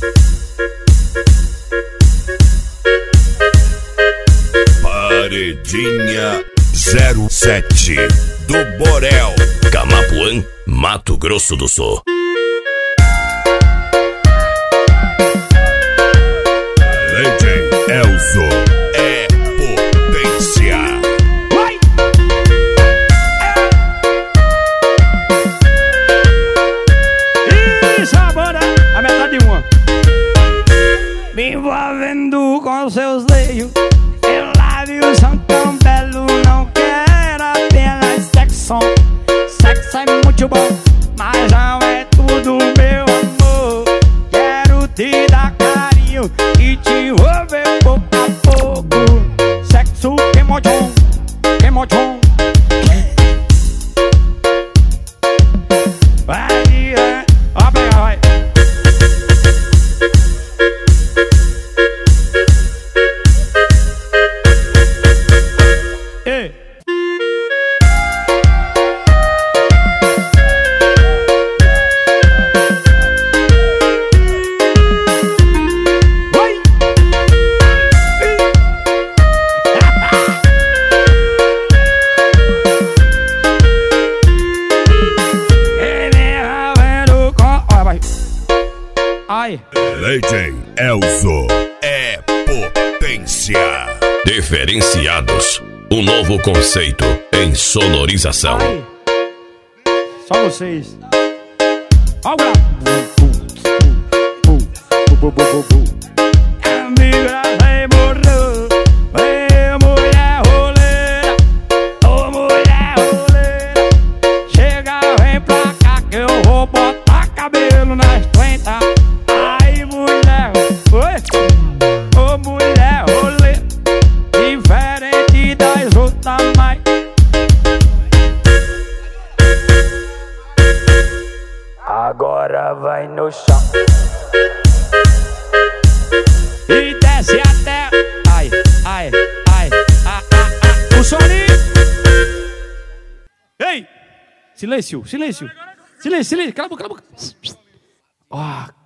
Paredinha 07 do Borel, Camapuã, Mato Grosso do Sul. DJ Elzo é potência. Vai! E sabora a metade de uma. Me envolvendo com seus seios, eu lábios são tão belos. Não quero apenas sexo. Sexo é muito bom, mas não é tudo, meu amor. Quero te dar carinho e te envolver pouco a pouco. Sexo queimodão, queimodão. Vai, ó, pega, vai. Ei. Ai. DJ Elzo é potência. Diferenciados, um novo conceito em sonorização. Ai. Só vocês. Ó o grau. Amiga, aí morreu. Ei, mulher roleira. Ô, mulher roleira. Chega, vem pra cá que eu vou botar cabelo nas 30. Ai, mulher. Oi. Ô, mulher roleira. Diferente das outras, mas agora vai no chão e desce até. Ai, ai, ai, o soninho. Ei! Silêncio, silêncio. Silêncio, silêncio. Cala a boca, cala a boca. Ó.